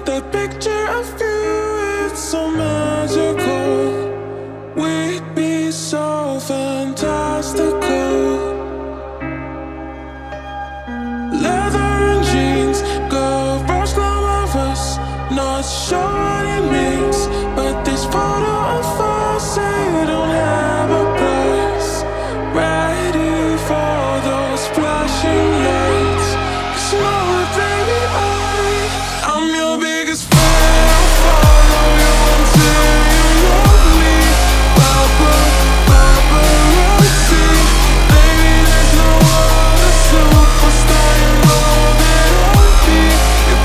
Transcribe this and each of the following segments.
That picture of you, it's so magical. We'd be so fantastical. Leather and jeans, girls glow of us. Not sure what it means, but this photo of us, they don't have a price. Ready for those flashing lights. 'Cause you know what, baby, I'm your biggest fan. I'll follow you until you love me. Paparazzi, baby, there's no other superstar. You know that I'll be your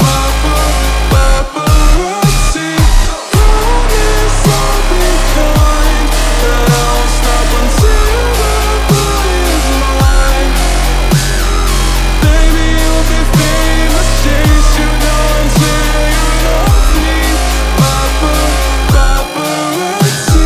paparazzi. Promise I'll be kind, but I won't stop until the boy is mine. Baby, you'll be famous, chase you down until you love me. Paparazzi.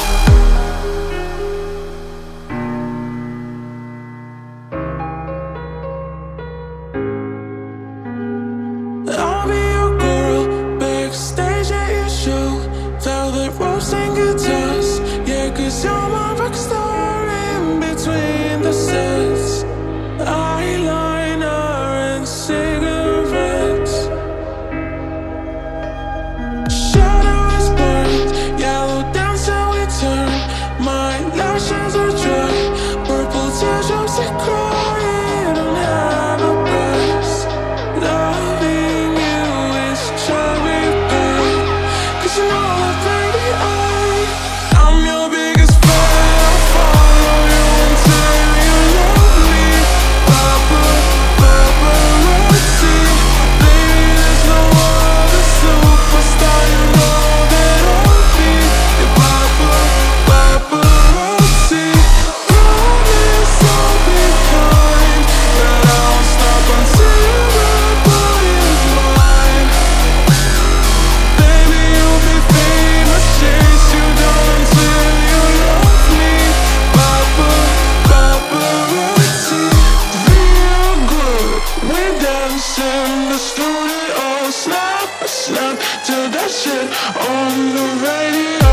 I'll be your girl, backstage at your show. Velvet ropes and guitars, yeah, 'cause you're my rock star in between the sets. Eyeliner and cigarettes. Shadow is burned, yellow down till we turn. My lashes are dry, purple teardrops that cry. You don't have a price. Loving you is cherry pie. 'Cause you know what, baby, I'm your biggest fan. I'll follow you until you love me. Paparazzi, baby, there's no other superstar. You know that I'll be your paparazzi. Promise I'll be kind, but I won't stop until the boy is mine. Baby, you'll be famous, chase you down until you love me. Paparazzi. Real good, we dance in the studio. Snap, snap to that shit on the radio.